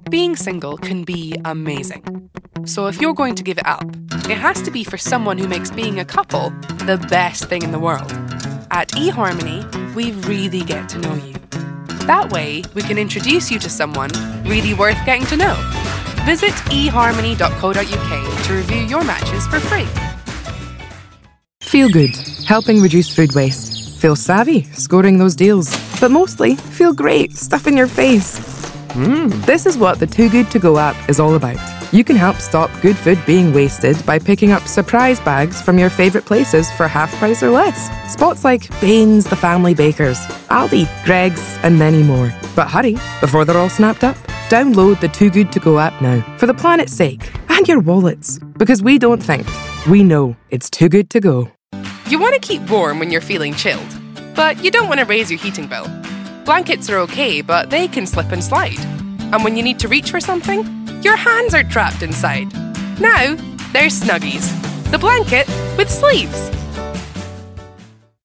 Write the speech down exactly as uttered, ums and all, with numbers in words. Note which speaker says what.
Speaker 1: being single can be amazing. So if you're going to give it up, it has to be for someone who makes being a couple the best thing in the world. At eHarmony, we really get to know you. That way, we can introduce you to someone really worth getting to know. Visit e harmony dot co dot u k to review your matches for free.
Speaker 2: Feel good, helping reduce food waste. Feel savvy, scoring those deals. But mostly, feel great, stuffing your face. Mm. This is what the Too Good To Go app is all about. You can help stop good food being wasted by picking up surprise bags from your favourite places for half price or less. Spots like Baines the Family Bakers, Aldi, Greggs, and many more. But hurry, before they're all snapped up. Download the Too Good To Go app now, for the planet's sake, and your wallets. Because we don't think, we know it's too good to go.
Speaker 1: You want to keep warm when you're feeling chilled, but you don't want to raise your heating bill. Blankets are okay, but they can slip and slide. And when you need to reach for something, your hands are trapped inside. Now, there's Snuggies, the blanket with sleeves.